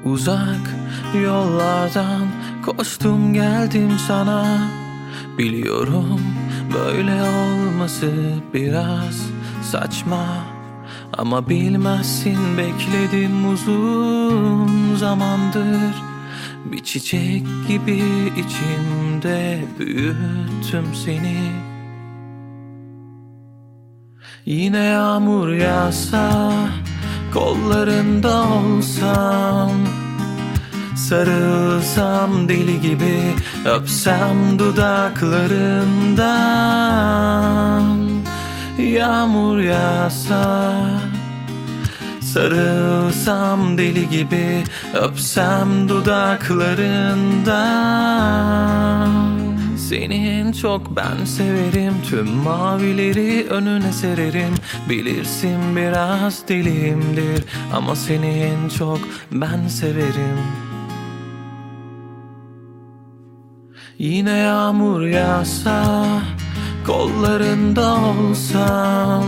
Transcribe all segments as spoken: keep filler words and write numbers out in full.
Uzak yollardan koştum geldim sana. Biliyorum böyle olması biraz saçma, ama bilmezsin, bekledim uzun zamandır. Bir çiçek gibi içimde büyüttüm seni. Yine yağmur yağsa, kollarında olsam, sarılsam deli gibi, öpsem dudaklarından. Yağmur yağsa, sarılsam deli gibi, öpsem dudaklarından. Senin çok ben severim, tüm mavileri önüne sererim. Bilirsin biraz deliyimdir, ama senin çok ben severim. Yine yağmur yağsa, kollarında olsam,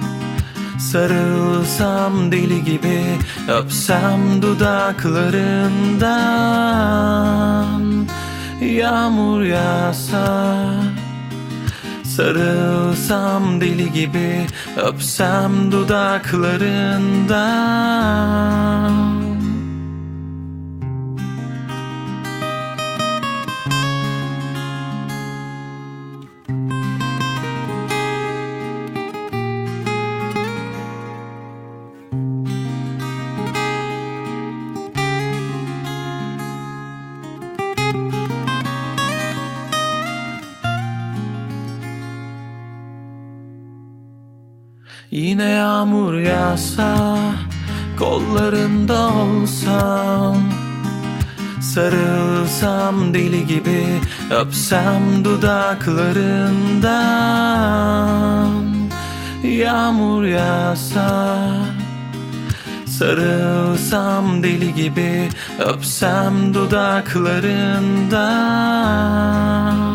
sarılsam deli gibi, öpsem dudaklarından. Yağmur yağsa, sarılsam deli gibi, öpsem dudaklarından. Yine yağmur yağsa, kollarında olsam, sarılsam deli gibi, öpsem dudaklarından. Yağmur yağsa, sarılsam deli gibi, öpsem dudaklarından.